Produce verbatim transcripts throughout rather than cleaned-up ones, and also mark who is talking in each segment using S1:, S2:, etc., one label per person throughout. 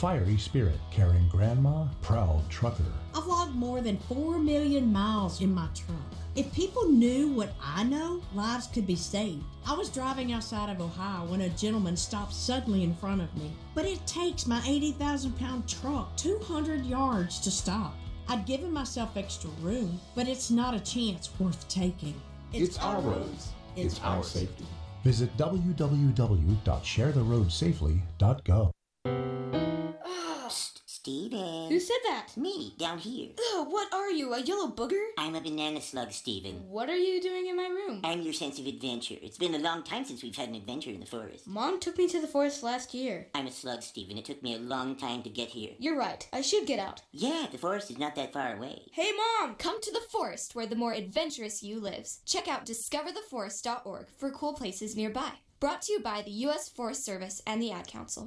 S1: fiery spirit carrying Grandma, proud trucker.
S2: I've logged more than four million miles in my truck. If people knew what I know, lives could be saved. I was driving outside of Ohio when a gentleman stopped suddenly in front of me. But it takes my eighty thousand pound truck two hundred yards to stop. I'd given myself extra room, but it's not a chance worth taking.
S3: It's, it's our roads. It's, it's our safety.
S1: Visit w w w dot share the road safely dot gov.
S4: Steven.
S5: Who said that?
S4: Me, down here.
S5: Ugh, what are you, a yellow booger?
S4: I'm a banana slug, Steven.
S5: What are you doing in my room?
S4: I'm your sense of adventure. It's been a long time since we've had an adventure in the forest.
S5: Mom took me to the forest last year.
S4: I'm a slug, Steven. It took me a long time to get here.
S5: You're right. I should get out.
S4: Yeah, the forest is not that far away.
S5: Hey, Mom!
S6: Come to the forest where the more adventurous you lives. Check out discover the forest dot org for cool places nearby. Brought to you by the U S Forest Service and the Ad Council.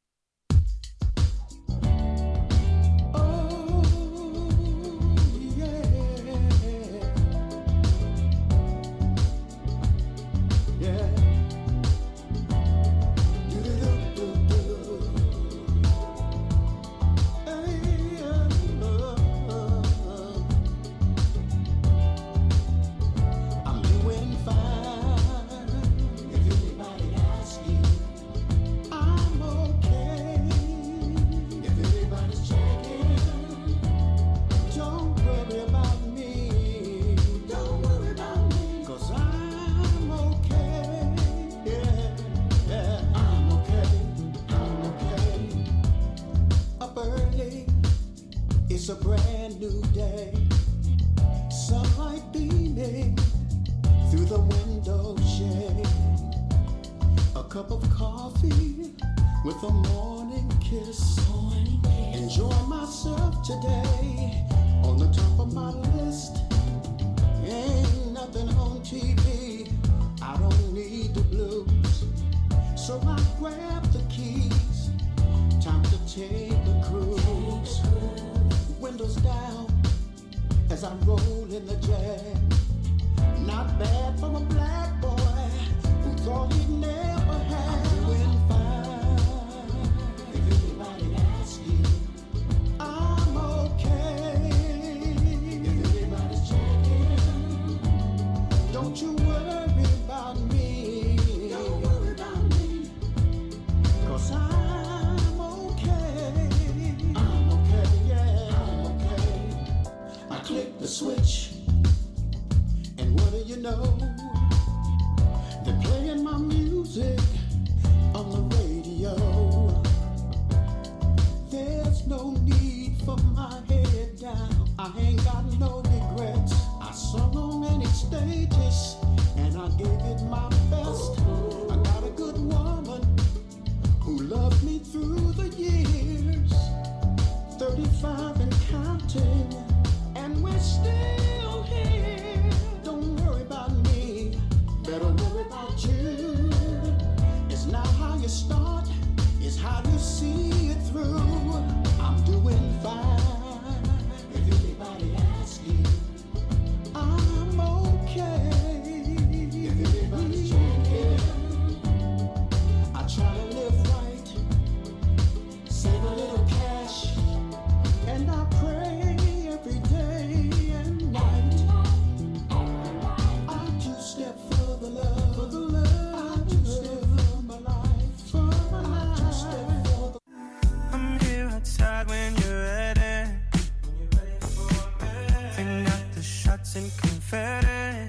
S7: It's a brand new day, sunlight beaming through the window shade. A cup of coffee with a morning kiss. Morning kiss. Enjoy myself today on the top of my list. Ain't nothing on T V, I don't need the blues. So I grab the keys, time to take a cruise. Windows down as I roll in the jam. Not bad from a black boy who thought he'd never have. I'm doing fine. If anybody asks you, I'm okay. If anybody's checking, don't you worry about me. Don't worry about me, 'cause I'm okay. I'm okay, yeah. I click the switch, and what do you know? They're playing my music on the radio. There's no need for my head down. I ain't got no regrets. I sung on many stages, and I gave it my best. I got a good woman who loved me through the years, thirty-five and counting. And we're still here. Don't worry about me, better worry about you. It's not how you start, it's how you see it through. I'm doing fine. If anybody asks you, I'm okay. If anybody's checking, I try to live right, save a little cash, and I pray every day and night. I two-step for the love, for the love. I two-step for my life, for my life. I two-step for the.
S8: I'm here outside when you're ready. When you're ready for me. Bring out the shots and confetti.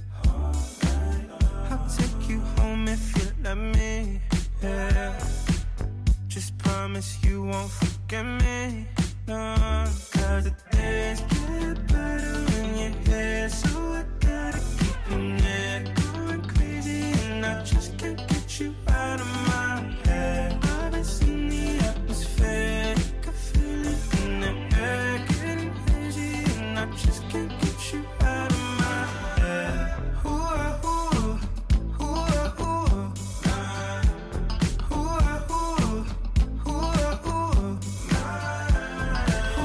S8: I'll take you home if you let me. Yeah. Just promise you won't forget me. No, 'cause the days get better when you're here, so I gotta keep in there, going crazy, and I just can't get you out of my head. I've been seeing the atmosphere, I can feel it in the air, getting hazy, and I just can't get you out of my head. Ooh, ah, ooh, ooh, ah, ooh, nah. Ooh, ah, ooh, ooh, ah, ooh, nah.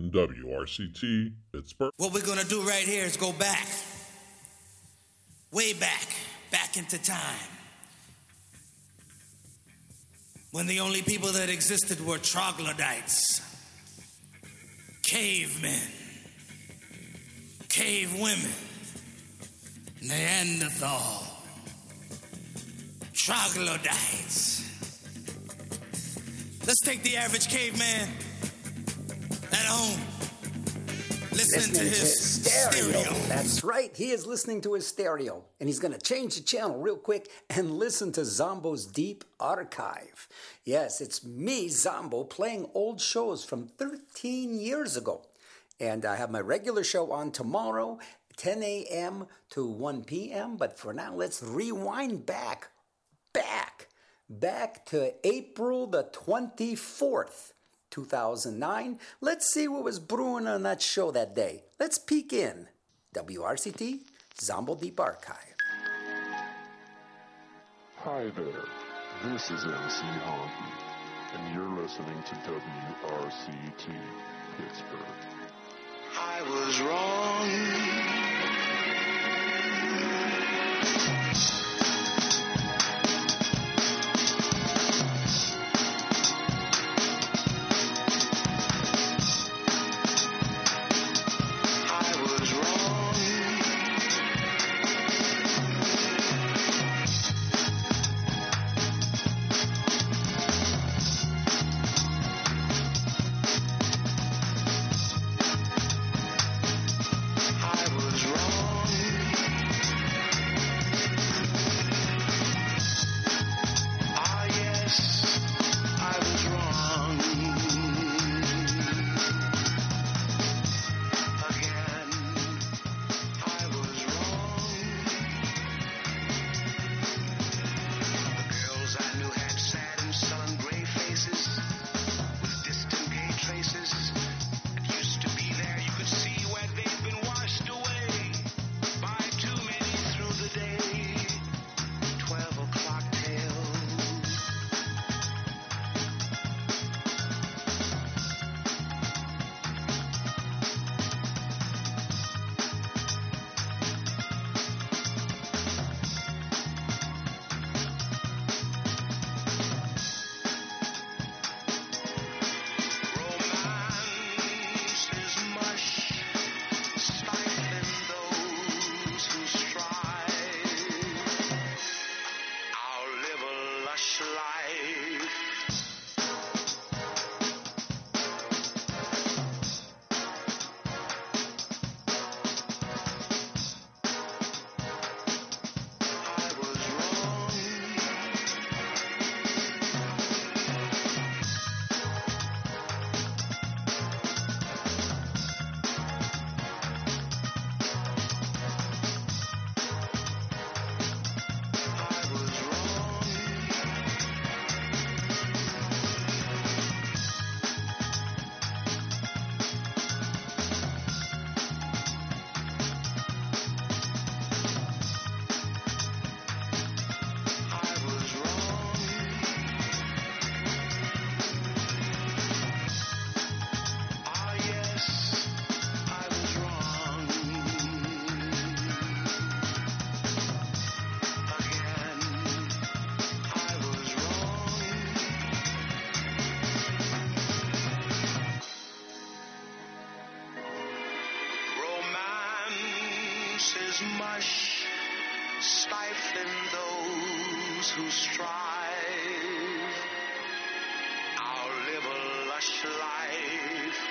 S9: on W R C T Pittsburgh.
S10: What we're going to do right here is go back, way back, back into time, when the only people that existed were troglodytes, cavemen, cave women, Neanderthal, troglodytes. Let's take the average caveman at home, listening, listening to his, to his stereo. stereo.
S11: That's right, he is listening to his stereo. And he's going to change the channel real quick and listen to Zombo's Deep Archive. Yes, it's me, Zombo, playing old shows from thirteen years ago. And I have my regular show on tomorrow, ten a.m. to one p.m. But for now, let's rewind back, back, back to April the twenty-fourth, two thousand nine. Let's see what was brewing on that show that day. Let's peek in. W R C T, Zombo Deep Archive.
S9: Hi there, this is M C Honky, and you're listening to W R C T Pittsburgh.
S7: I was wrong.
S12: Mush, stifling those who strive. I'll live a lush life.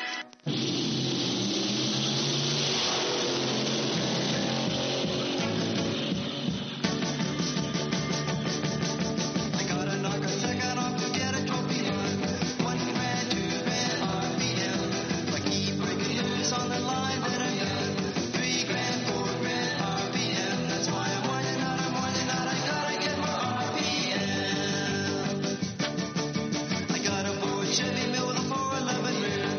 S12: I got a knock a second off to get a torpedo. One grand, two grand, R P M. I keep breaking loose on the line that I'm in. Three grand, four grand, R P M. That's why I'm whining out, I'm whining out. I gotta get more R P M. I got a Ford Chevy Mill with a four eleven rear.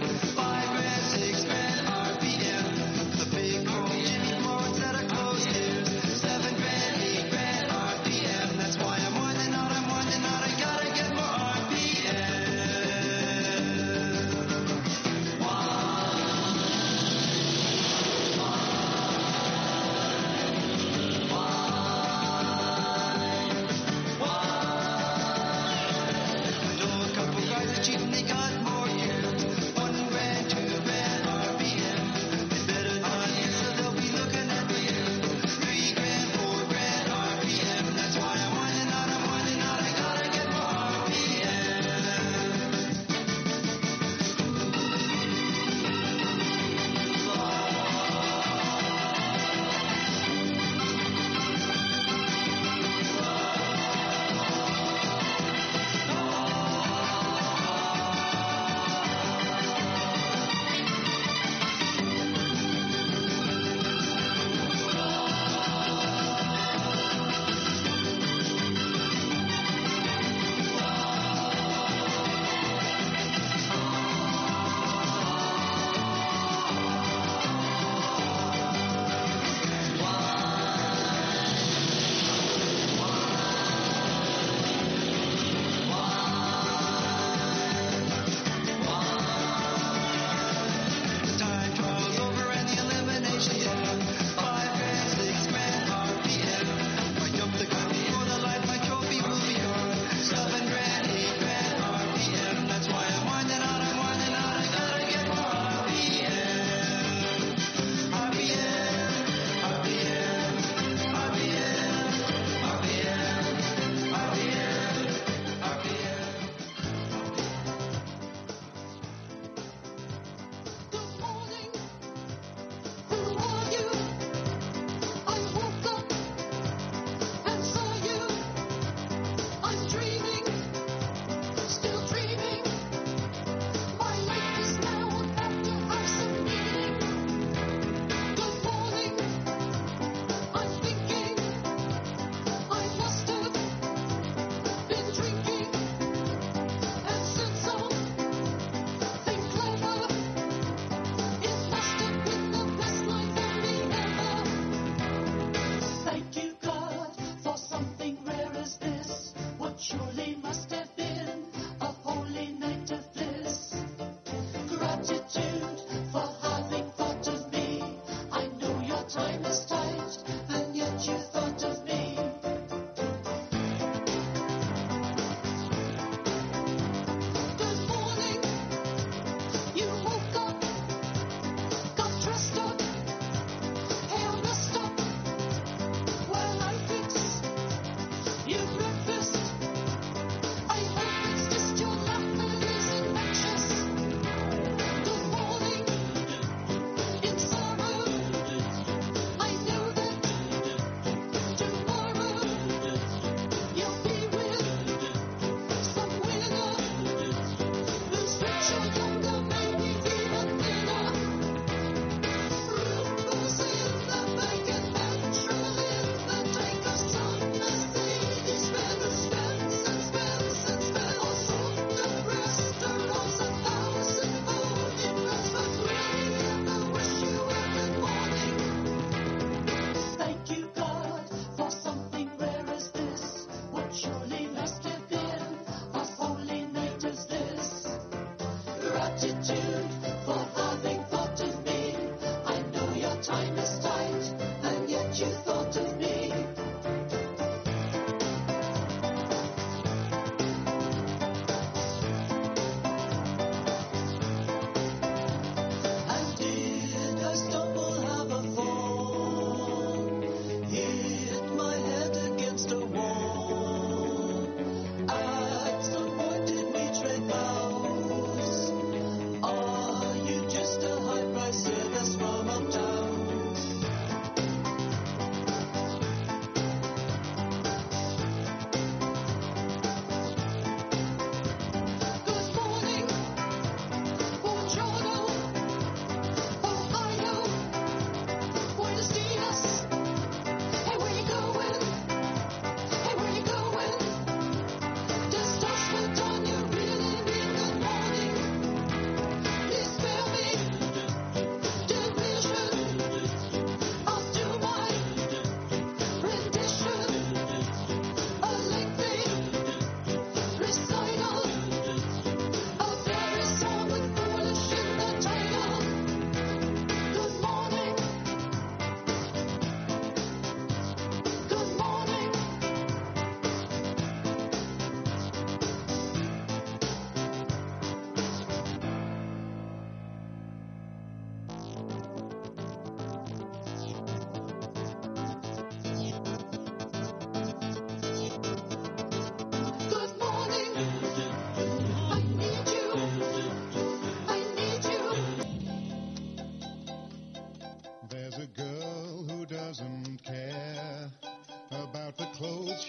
S12: Are you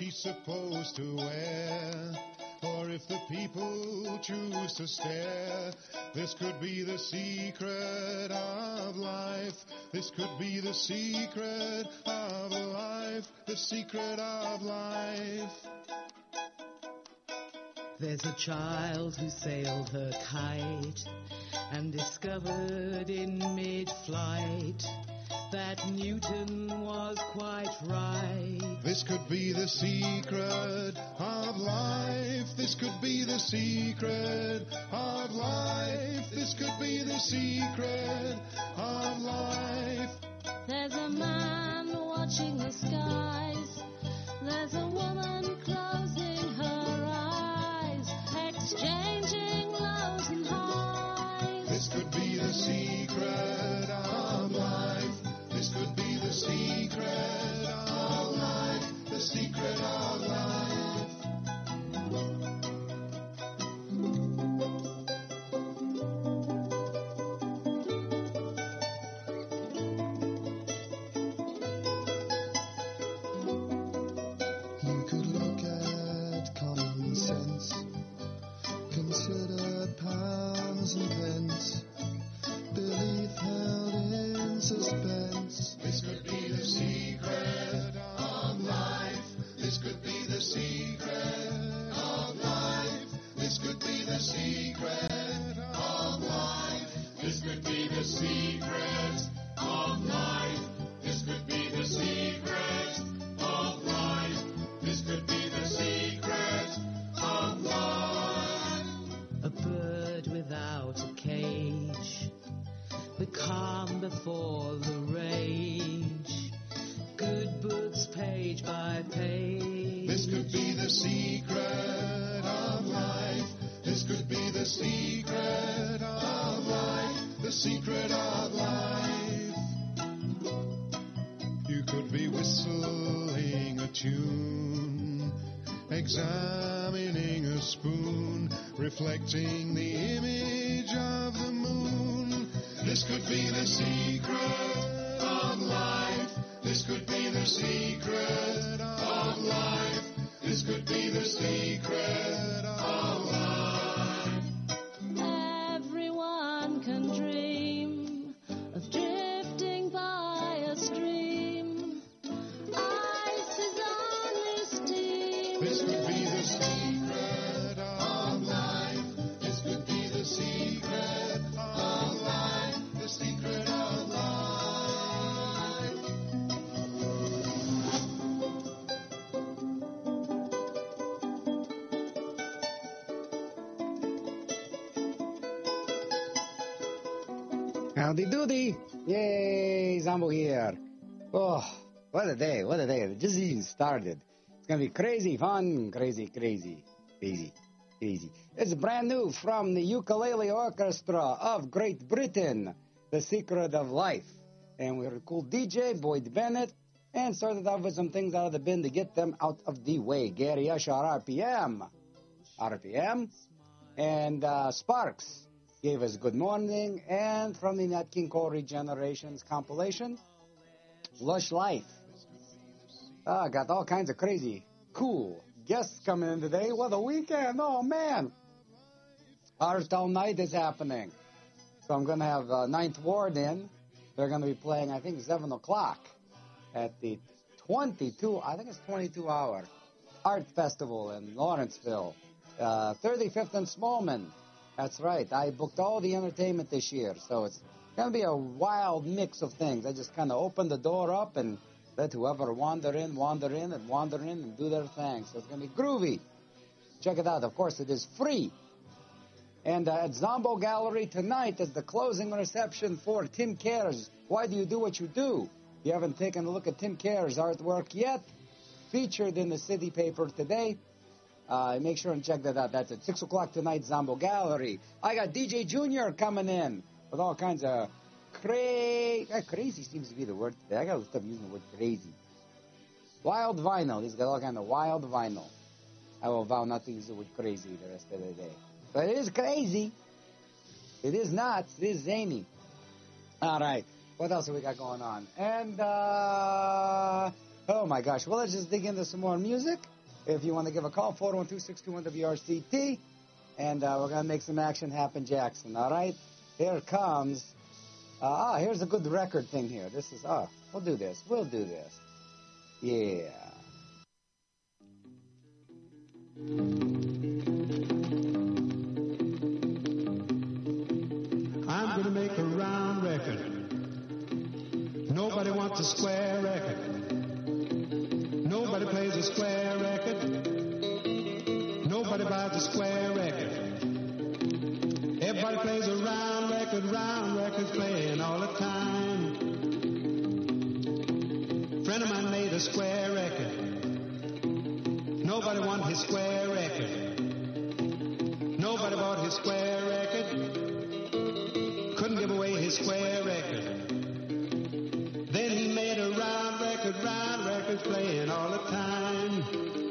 S13: she's supposed to wear. Or if the people choose to stare, this could be the secret of life. This could be the secret of life. The secret of life.
S14: There's a child who sailed her kite and discovered in mid-flight that Newton was quite right.
S13: This could be the secret of life. This could be the secret of life. This could be the secret of life.
S15: There's a man watching the skies. There's a woman closing her eyes, exchanging lows and highs.
S13: This could be the secret of life. This could be the secret of life. The secret of life.
S16: You could look at common sense, consider pounds and pence, belief held in suspense.
S13: This could be the secret of life. This could be the secret of life. This could be the secret of life. This could be the secret of life. This could be the secret of life. This could be the secret of life.
S14: A bird without a cage, the calm before the rage, good books page by page.
S13: This could be the secret of life. This could be the secret of life. The secret of life. You could be whistling a tune, examining a spoon, reflecting the image of the moon. This could be the secret of life. This could be the secret of life. This could be the secret of life.
S15: Everyone can dream of drifting by a stream. Ice is only steam.
S13: This could be the secret of life. This could be the secret of life. The secret of life.
S17: Howdy doody. Yay, Zombo here. Oh, what a day, what a day. It just even started. It's going to be crazy fun, crazy, crazy, crazy, crazy. It's brand new from the Ukulele Orchestra of Great Britain, The Secret of Life. And we had a cool D J, Boyd Bennett, and started off with some things out of the bin to get them out of the way. Gary Usher, R P M. R P M. And uh, Sparks gave us Good Morning, and from the Nat King Cole Generations compilation, Lush Life. Ah, got all kinds of crazy, cool guests coming in today. What a weekend. Oh, man. Art All Night is happening. So I'm going to have uh, Ninth Ward in. They're going to be playing, I think, seven o'clock at the twenty-two, I think it's twenty-two hour Art Festival in Lawrenceville. Uh, thirty-fifth and Smallman. That's right. I booked all the entertainment this year, so it's going to be a wild mix of things. I just kind of opened the door up and let whoever wander in, wander in, and wander in and do their thing. So it's going to be groovy. Check it out. Of course, it is free. And uh, at Zombo Gallery tonight is the closing reception for Tim Cares. Why do you do what you do? If you haven't taken a look at Tim Cares' artwork yet, featured in the city paper today. Uh, make sure and check that out. That's at six o'clock tonight, Zombo Gallery. I got D J Junior coming in with all kinds of crazy... Uh, crazy seems to be the word today. I got to stop using the word crazy. Wild vinyl. He's got all kind of wild vinyl. I will vow not to use the word crazy the rest of the day. But it is crazy. It is nuts. It is zany. All right. What else have we got going on? And, uh... Oh, my gosh. Well, let's just dig into some more music. If you want to give a call, four one two, six two one, W R C T. And uh, we're going to make some action happen, Jackson. All right? Here comes... Uh, ah, here's a good record thing here. This is... Ah, we'll do this. We'll do this. Yeah.
S18: I'm going to make a round record. Nobody wants a square record. Nobody plays a square record. Nobody buys a square record. Everybody plays a round record, round records playing all the time. Friend of mine made a square record. Nobody wanted his square record. Nobody bought his square record. Couldn't give away his square record. Then he made a round record, round records playing all the time.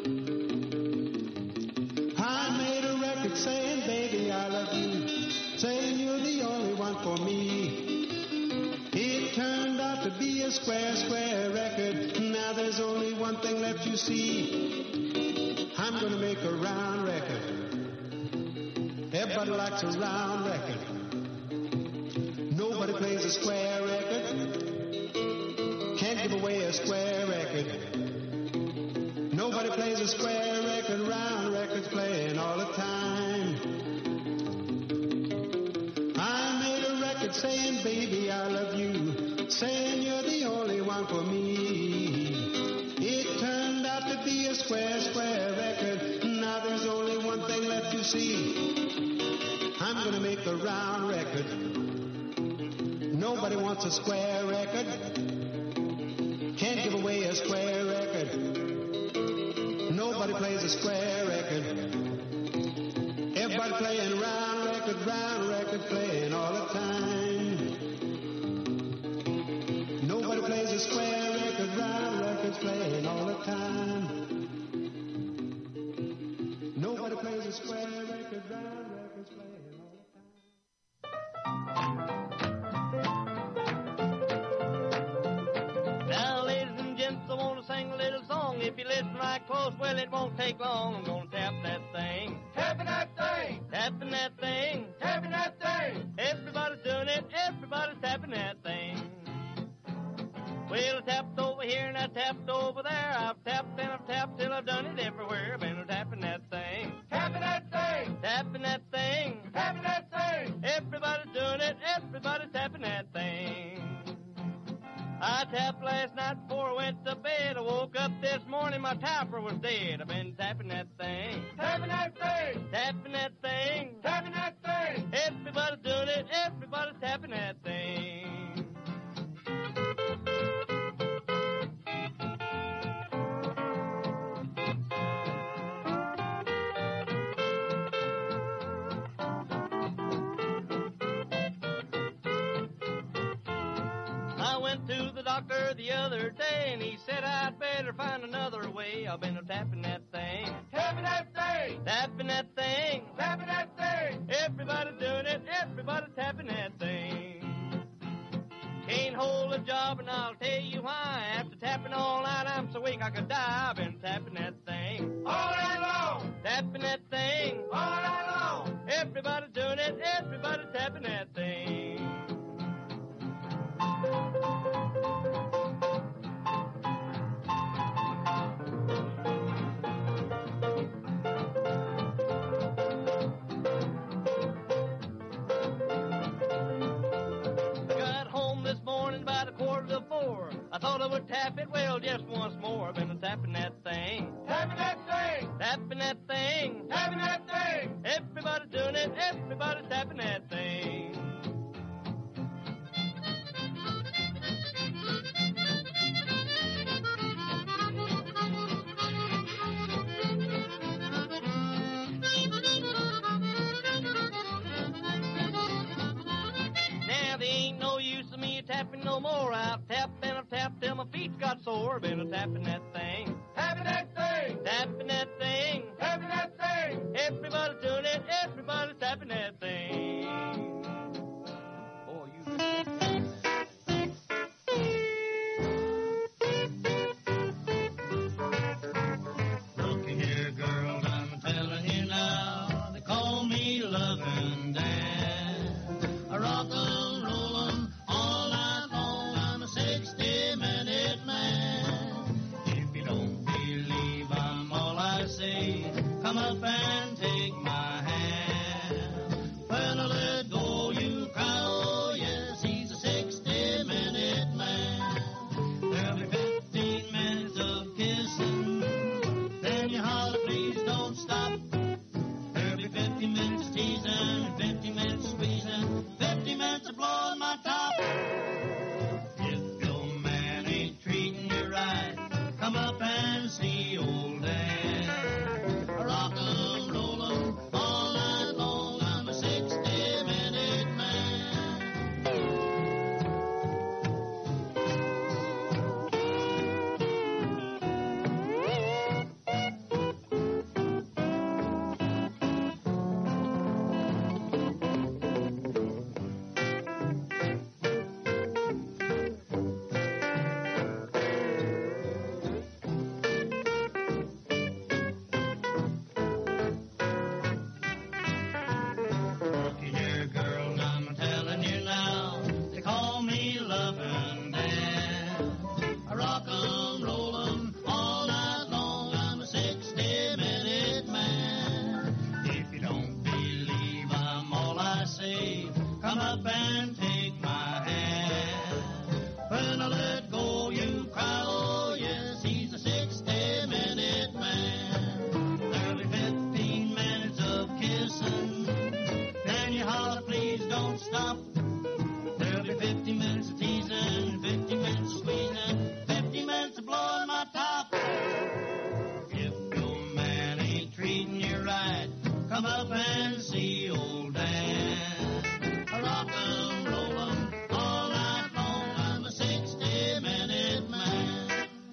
S18: I made a record saying, baby, I love you, saying you're the only one for me. It turned out to be a square, square record. Now there's only one thing left, you see. I'm gonna make a round record. Everybody likes a round record. Nobody plays a square record. Can't give away a square record. Nobody plays a square record. Round records playing all the time. I made a record saying, baby, I love you, saying you're the only one for me. It turned out to be a square, square record. Now there's only one thing left to see. I'm gonna make a round record. Nobody wants a square record. Can't give away a square record. Nobody plays a square record. Everybody playing round record, round record playing all the time. Nobody plays a square record, round records playing all the time. Nobody plays a square record, round records playing all the time.
S19: Now, ladies and gents, I want to sing a little song. If you listen right close, well, it won't take long. I'm going to tap that thing. Tapping that thing. Tapping that thing. Tapping that thing. Everybody's doing it. Everybody's tapping that thing. Well, I tapped over here and I tapped over there. I've tapped and I've tapped till I've done it everywhere. I've been tapping that thing. Tapping that thing. Tapping that thing. Tapping that thing. Everybody's doing it. Everybody's tapping that thing. I tapped last night before I went to bed. I woke up this morning, my tapper was dead. I've been tapping that thing. Tapping that thing. Tapping that thing. Tapping that thing. Everybody's doing it. Everybody's tapping that thing. I went to the doctor the other day, and he said I'd better find another way. I've been tapping that thing. Tapping that thing. Tapping that thing. Tapping that thing. Everybody's doing it. Everybody's tapping that thing. Can't hold a job, and I'll tell you why. After tapping all night, I'm so weak I could die. I've been tapping that thing. All night long. Tapping that thing. All night long. Everybody's doing it. Everybody's tapping that thing. I thought I would tap it, well, just once more. I've been tapping that thing. Tapping that thing. Tapping that thing. Tapping that thing. Everybody's doing it. Everybody's tapping that thing. Now, there ain't no use of me tapping no more. I've tapped and I've tapped till my feet got sore. Been a tapping that thing. Tapping that thing. Tapping that thing. Tapping that thing. Everybody's doing it. Everybody's tapping that thing. Oh, you. up and take my hand. When I let go, you cry, oh yes, he's a sixty-minute man. There'll be fifteen minutes of kissing, then you holler, please don't stop. There'll be fifty minutes of teasing, fifty minutes of squeezing, fifty minutes of blowing my top. If your man ain't treating you right, come up and see old Dan. Rock 'em, roll 'em, all night long, I'm a sixty-minute man.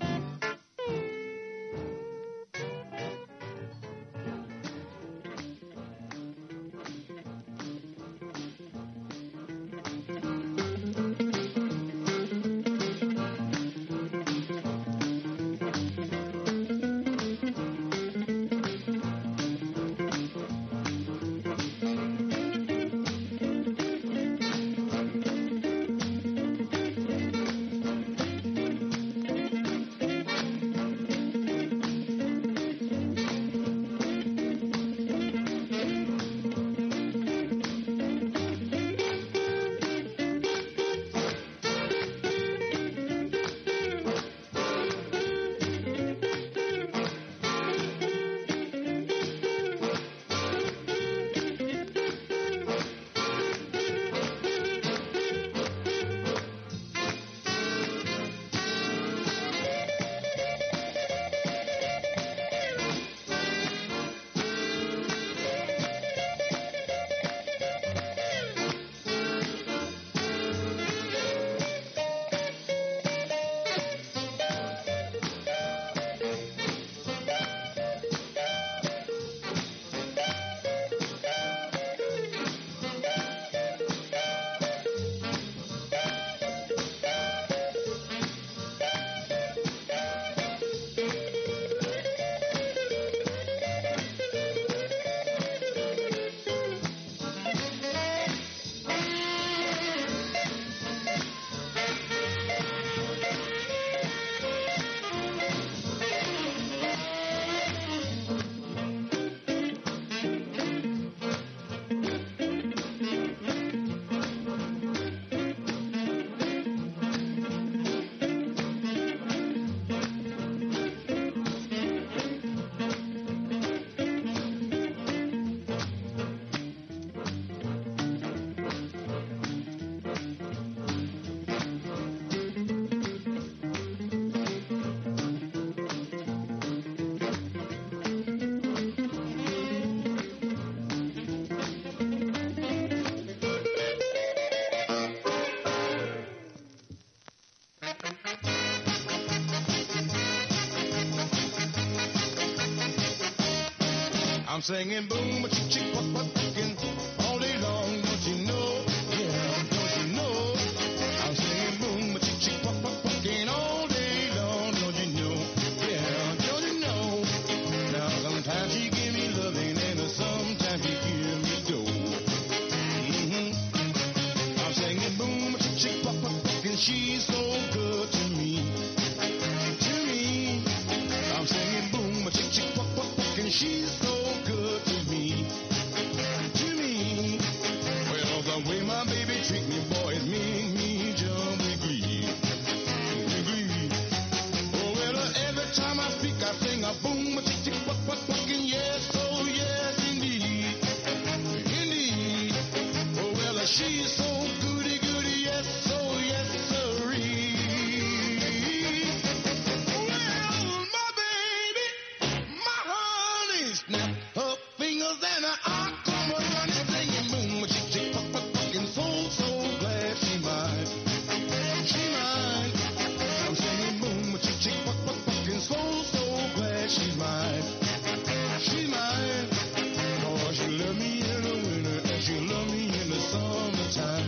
S13: I'm singing boom, but you chick, what, what, fucking all day long, don't you know? Yeah, don't you know? I'm singing boom, but you chick, what, what, fucking all day long, don't you know? Yeah, don't you know? Now sometimes she give me loving and sometimes she give me dough. Mm-hmm. I'm singing boom, but you chick, what, what, fucking she's so good to me, to me. I'm singing boom, but you chick, what, what, fucking she's so good to me, to me. Well, the way my baby treat me, boys, make me jump and grieve, and grieve. Oh, well, uh, every time I speak, I sing a boom, a tick, tick, what, what, fucking yes, oh, yes, indeed, indeed. Oh, well, uh, she's so goody, goody, yes, oh, yes, sirree. Well, my baby, my honey, snap her fingers and I come a running, singing boom, chick, chick, fuck, fuck, fucking so, so glad she mine, she mine. I'm singing boom, chick, chick, fuck, fuck, fucking so, so glad she's mine, she mine. Oh, she love me in the winter and she love me in the summertime.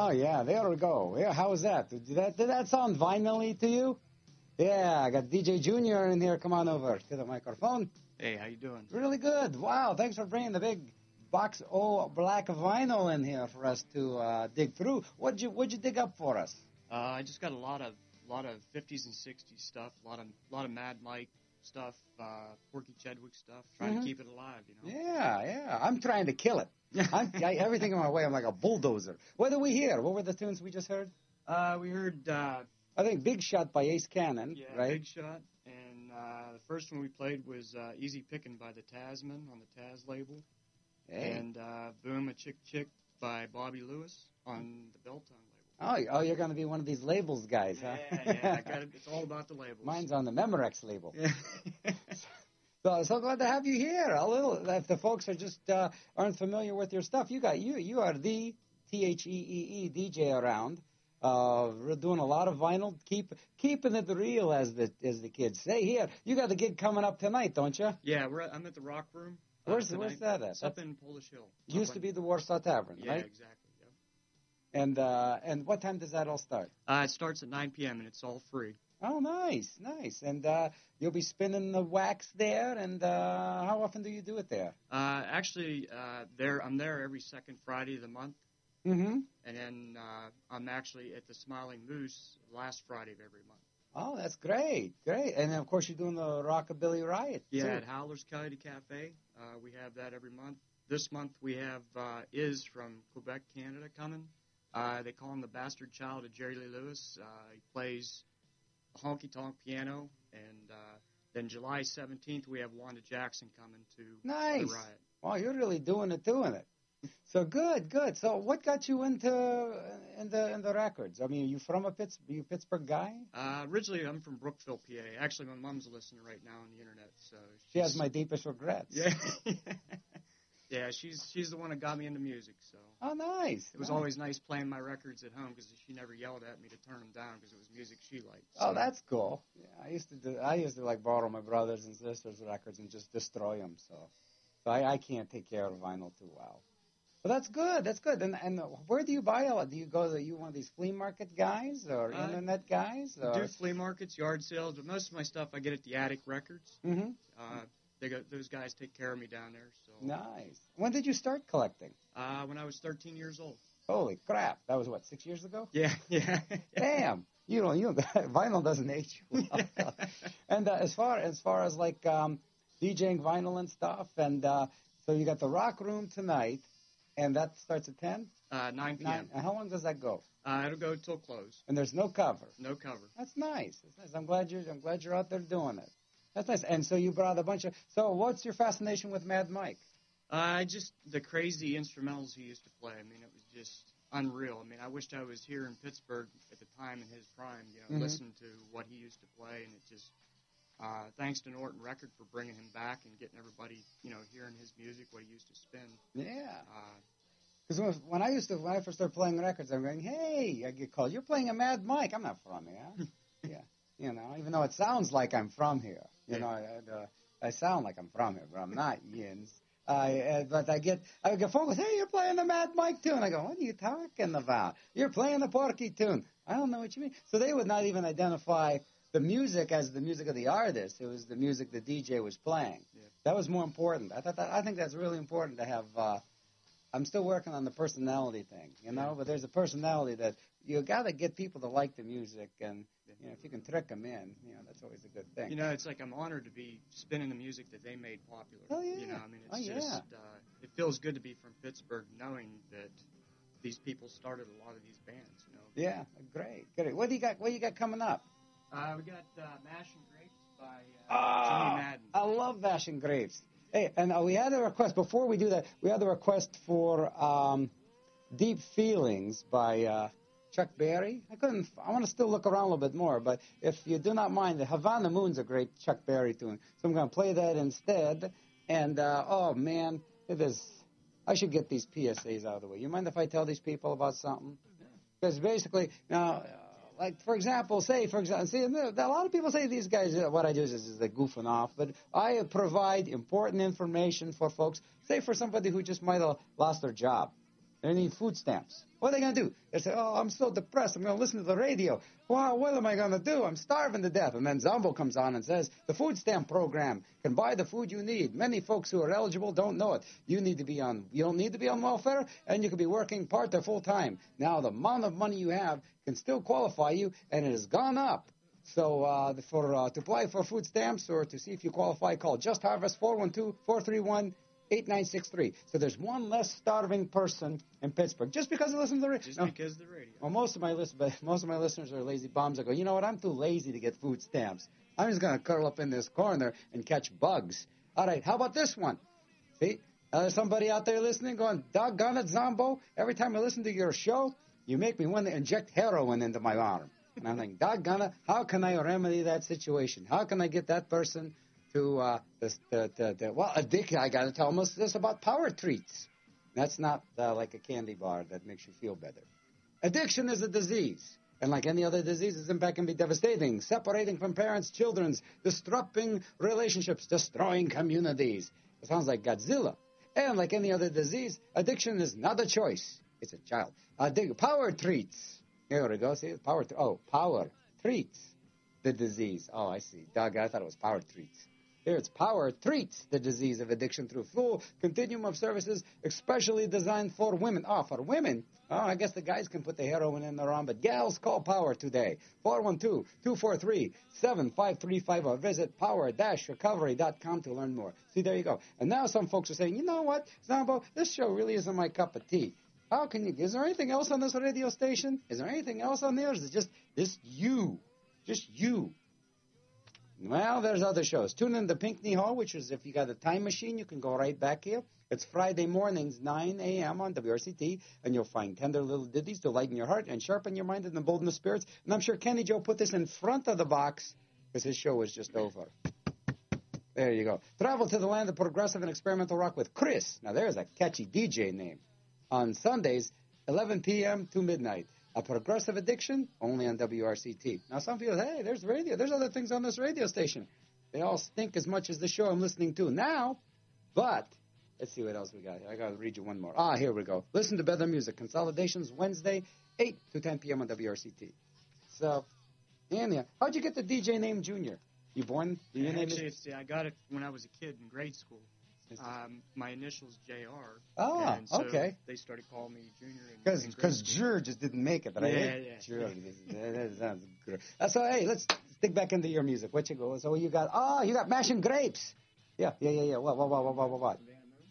S17: Oh, yeah, there we go. Yeah, how was that? Did that, did that sound vinyl-y to you? Yeah, I got D J Junior in here. Come on over to the microphone.
S20: Hey, how you doing?
S17: Really good. Wow, thanks for bringing the big box of black vinyl in here for us to uh, dig through. What'd you What'd you dig up for us?
S20: Uh, I just got a lot of lot of fifties and sixties stuff, a lot of lot of Mad Mike stuff, uh, Porky Chedwick stuff, trying
S17: Mhm.
S20: to keep it alive, you know.
S17: Yeah, yeah. I'm trying to kill it. I'm, I, everything in my way, I'm like a bulldozer. What did we hear? What were the tunes we just heard?
S20: Uh, we heard, uh,
S17: I think Big Shot by Ace Cannon,
S20: yeah,
S17: right?
S20: Big Shot, and uh, the first one we played was uh, Easy Pickin' by the Tasman on the Taz label,
S17: Hey.
S20: and uh, Boom a Chick Chick by Bobby Lewis on the Belltown label.
S17: Oh, oh, you're going to be one of these labels guys, huh?
S20: Yeah, yeah, I got it. It's all about the labels.
S17: Mine's on the Memorex label. So, so glad to have you here. A little, if the folks are just uh, aren't familiar with your stuff, you got you you are the T H E E E D J around. Uh, we're doing a lot of vinyl, keep keeping it real, as the as the kids say. Here, you got the gig coming up tonight, don't you?
S20: Yeah, we're at, I'm at the Rock Room. uh,
S17: Where's
S20: tonight.
S17: where's that at?
S20: It's up
S17: That's-
S20: in Polish Hill.
S17: Used to be the Warsaw Tavern,
S20: Yeah,
S17: right?
S20: exactly. Yep.
S17: And uh, and what time does that all start?
S20: Uh, it starts at nine p.m. and it's all free.
S17: Oh, nice, nice. And uh, you'll be spinning the wax there. And uh, how often do you do it there?
S20: Uh, actually, uh, there I'm there every second Friday of the month,
S17: Mm-hmm.
S20: and then uh, I'm actually at the Smiling Moose last Friday of every month.
S17: Oh, that's great, great. And then, of course, you're doing the Rockabilly Riot,
S20: Yeah,
S17: too.
S20: at Howler's Coyote Cafe, uh, we have that every month. This month we have uh, Iz from Quebec, Canada, coming. Uh, they call him the bastard child of Jerry Lee Lewis. Uh, he plays honky-tonk piano, and uh, then July seventeenth we have Wanda Jackson coming to
S17: Nice.
S20: the Riot.
S17: Wow, you're really doing it, doing it. So good, good. So what got you into in the in the records? I mean, are you from a Pitts, are you a Pittsburgh guy?
S20: Uh, originally, I'm from Brookville, P A. Actually, my mom's listening right now on the internet, so
S17: She has
S20: she's-
S17: my deepest regrets.
S20: Yeah, yeah. She's she's the one that got me into music. So
S17: Oh, nice.
S20: it was
S17: nice.
S20: always nice playing my records at home because she never yelled at me to turn them down because it was music she liked.
S17: Oh,
S20: So-
S17: that's cool. Yeah, I used to do. I used to like borrow my brothers and sisters' records and just destroy them. So, so I, I can't take care of vinyl too well. But that's good. That's good. And and where do you buy all? Do you go to you one of these flea market guys or
S20: Uh,
S17: internet guys? Or?
S20: do flea markets, yard sales, but most of my stuff I get at the Attic Records.
S17: Mm-hmm.
S20: Uh, they got those guys take care of me down there. So
S17: Nice. When did you start collecting?
S20: uh, when I was thirteen years old.
S17: Holy crap! That was what, six years ago?
S20: Yeah, yeah.
S17: Damn. You don't. You don't, vinyl doesn't age you well. And uh, as far as far as like um, DJing vinyl and stuff, and uh, so you got the Rock Room tonight, and that starts at ten.
S20: Uh, nine p.m.
S17: Nine. And how long does that go?
S20: Uh, it'll go till close.
S17: And there's no cover.
S20: No cover.
S17: That's nice. That's nice. I'm glad you're. I'm glad you're out there doing it. That's nice. And so you brought a bunch of. So what's your fascination with Mad Mike?
S20: Uh, just the crazy instrumentals he used to play. I mean, it was just unreal. I mean, I wished I was here in Pittsburgh at the time in his prime, you know,
S17: Mhm.
S20: listening to what he used to play, and it just, uh, thanks to Norton Record for bringing him back and getting everybody, you know, hearing his music, what he used to spin.
S17: Yeah.
S20: Uh,
S17: Because when, when I used to, when I first started playing records, I'm going, hey, I get called. You're playing a Mad Mike. I'm not from here. Yeah. You know, even though it sounds like I'm from here. You know, I, I, uh, I sound like I'm from here, but I'm not. Yins. I, uh, but I get, I get phone calls. Hey, you're playing the Mad Mike tune. I go, what are you talking about? You're playing the Porky tune. I don't know what you mean. So they would not even identify the music as the music of the artist. It was the music the D J was playing.
S20: Yeah.
S17: That was more important. I thought that, I think that's really important to have. Uh, I'm still working on the personality thing, you know. But there's a personality that you got to get people to like the music, and you know, if you can trick them in, you know, that's always a good thing.
S20: you know, it's like I'm honored to be spinning the music that they made popular.
S17: Oh, yeah.
S20: You know, I mean, it's
S17: Oh, yeah.
S20: just, uh, it feels good to be from Pittsburgh knowing that these people started a lot of these bands, you know.
S17: Yeah, great, great. What do you got? What do you got coming up?
S20: Uh, we got uh, Mash and Grapes by uh,
S17: Ah,
S20: Jimmy Madden.
S17: I love Bashing Grapes. Hey, and uh, we had a request before we do that. We had a request for um, "Deep Feelings" by uh, Chuck Berry. I couldn't. I want to still look around a little bit more, but if you do not mind, the Havana Moon's a great Chuck Berry tune, so I'm going to play that instead. And uh, oh man, it is. I should get these P S As out of the way. You mind if I tell these people about something? Because basically, now, uh, like for example, say for example, see, a lot of people say these guys. Uh, what I do is, is they're goofing off, but I provide important information for folks. Say for somebody who just might have lost their job. They need food stamps. What are they going to do? They say, oh, I'm so depressed. I'm going to listen to the radio. Wow, what am I going to do? I'm starving to death. And then Zombo comes on and says, the food stamp program can buy the food you need. Many folks who are eligible don't know it. You need to be on, you don't need to be on welfare, and you can be working part or full time. Now, the amount of money you have can still qualify you, and it has gone up. So uh, for uh, to apply for food stamps or to see if you qualify, call Just Harvest four one two, four three one, eight nine six three. So there's one less starving person in Pittsburgh just because they listen to the radio.
S20: Just
S17: no.
S20: because of the radio.
S17: Well, most of my list, most of my listeners are lazy bums. I go, you know what? I'm too lazy to get food stamps. I'm just going to curl up in this corner and catch bugs. All right, how about this one? See, uh, there's somebody out there listening going, doggone it, Zombo. Every time I listen to your show, you make me want to inject heroin into my arm. And I'm like, doggone it, how can I remedy that situation? How can I get that person to, uh, the, the, the, the well, addiction? I got to tell them this about power treats. That's not uh, like a candy bar that makes you feel better. Addiction is a disease. And like any other disease, its impact can be devastating, separating from parents, children, disrupting relationships, destroying communities. It sounds like Godzilla. And like any other disease, addiction is not a choice. It's a child. Addic- power treats. Here we go. See, power. Th- oh, power treats the disease. Oh, I see. Doug, I thought it was power treats. Here it's power treats the disease of addiction through full continuum of services, especially designed for women. Oh, for women? Oh, I guess the guys can put the heroin in their arm, but gals, call Power today. four one two, two four three, seven five three five or visit power dash recovery dot com to learn more. See, there you go. And now some folks are saying, you know what, Zombo, this show really isn't my cup of tea. How can you, is there anything else on this radio station? Is there anything else on there? Or is it just, just you? Just you? Well, there's other shows. Tune in to Pinckney Hall, which is if you got a time machine, you can go right back here. It's Friday mornings, nine a.m. on W R C T, and you'll find tender little ditties to lighten your heart and sharpen your mind and embolden the spirits. And I'm sure Kenny Joe put this in front of the box because his show is just over. There you go. Travel to the land of progressive and experimental rock with Chris. Now, there's a catchy D J name. On Sundays, eleven p.m. to midnight. A progressive addiction, only on W R C T. Now, some people, hey, there's radio. There's other things on this radio station. They all stink as much as the show I'm listening to now. But, let's see what else we got here. I got to read you one more. Ah, here we go. Listen to Better Music. Consolidations, Wednesday, eight to ten p.m. on W R C T. So, Anya, how'd you get the D J name Junior? You born? Your name
S20: Actually,
S17: is...
S20: it's, I got it when I was a kid in grade school. Um, my initials J R.
S17: Ah,
S20: and so
S17: okay.
S20: They started calling me Junior.
S17: Because because Jur just didn't make it, right?
S20: Yeah, yeah.
S17: Jur, that sounds good. Uh, so hey, let's stick back into your music. What you go? So you got? Oh, you got Mashing Grapes. Yeah, yeah, yeah, yeah. What, what, what, what, what, what?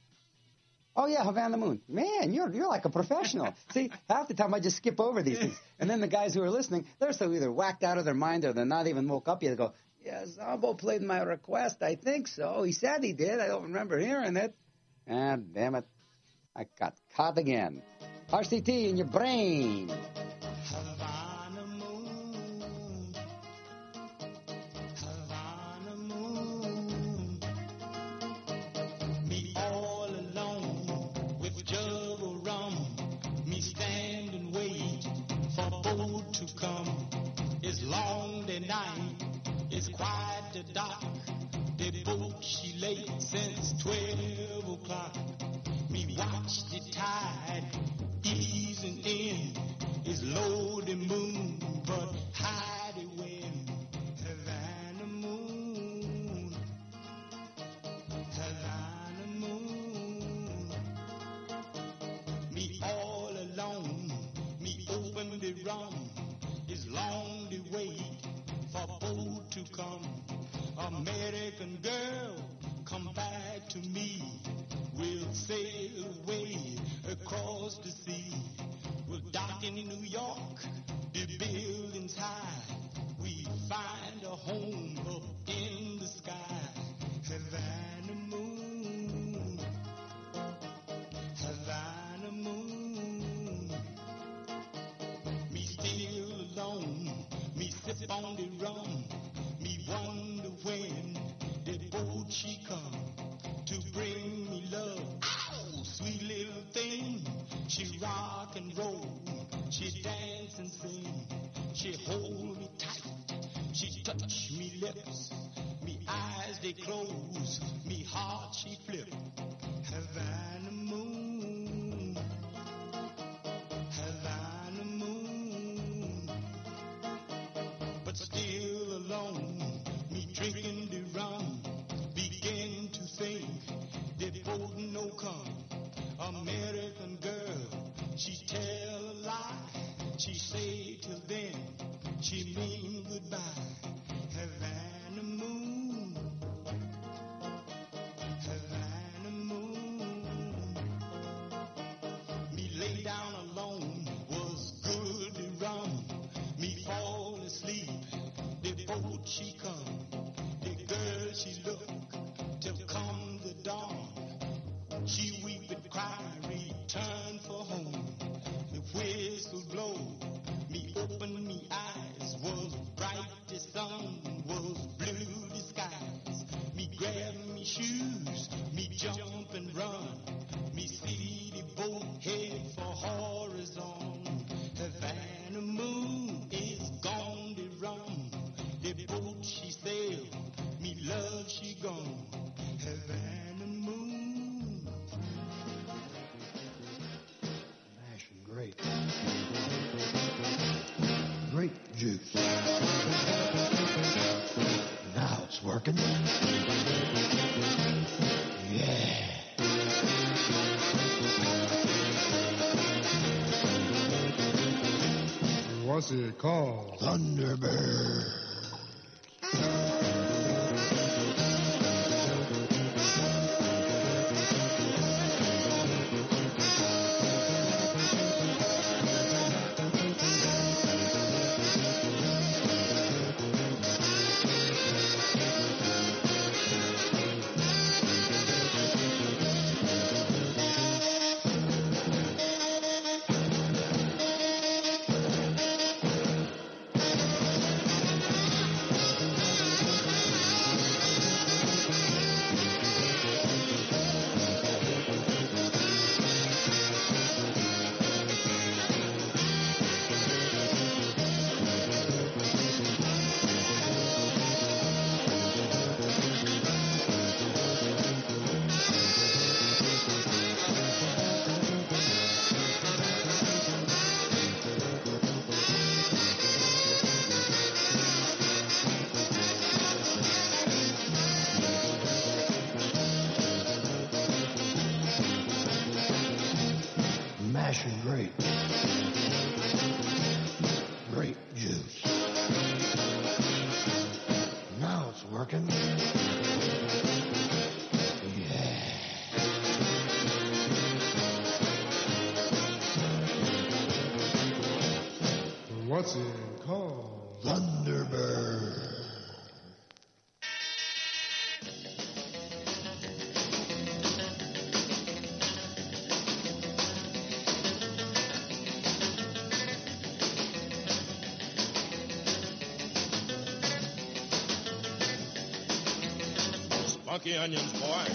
S17: Oh yeah, Havana Moon. Man, you're you're like a professional. See, half the time I just skip over these things, and then the guys who are listening, they're so either whacked out of their mind or they're not even woke up yet. They go, yeah, Zombo played my request. I think so. He said he did. I don't remember hearing it. Ah, damn it. I got caught again. R C T in your brain.
S12: Havana moon, Havana moon, me all alone with jug of rum, me stand and wait for boat to come. It's long the night, it's quite the dark. The boat she late since twelve o'clock. Me watch the tide easing in. It's low the moon, but high the wind. Havana moon, Havana moon. Me all alone, me open the rum. It's long the wait for boat to come. American girl, come back to me. We'll sail away across the sea. We'll dock in New York, the buildings high. We find a home up in the sky. Havana moon, Havana moon. Me still alone, me sip on the rum. Me wonder when the boat she come to bring me love. Ow, sweet little thing. She rock and roll. She dance and sing. She hold me tight. She touch me lips. Me eyes they close. Me heart she flip. Havana moon,
S18: but still alone. Me drinking the rum, begin to think the boat no come. American girl, she tell a lie. She say till then, she mean goodbye. Havana moon, Havana moon. Me lay down alone, was good to rum. Me fall asleep, the boat she come. The girl she look, till come the dawn. She weep and cry, return for home. The whistle blow, me open me eyes. Was bright the sun, was blue the skies. Me grab me shoes, me jump and run. Me see the boat head for horizon. Havana moon is gone the rum. The boat she sailed, me love she gone. Havana moon.
S16: Mashing grape. Grape juice. Now it's working. Yeah.
S13: What's it called?
S16: Thunderbird. Mashing grape. Grape juice. Now it's working. Yeah.
S13: What's it called?
S16: Thunderbird.
S21: Spunky onions, boy.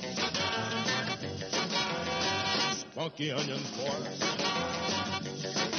S21: Spunky onions, boy.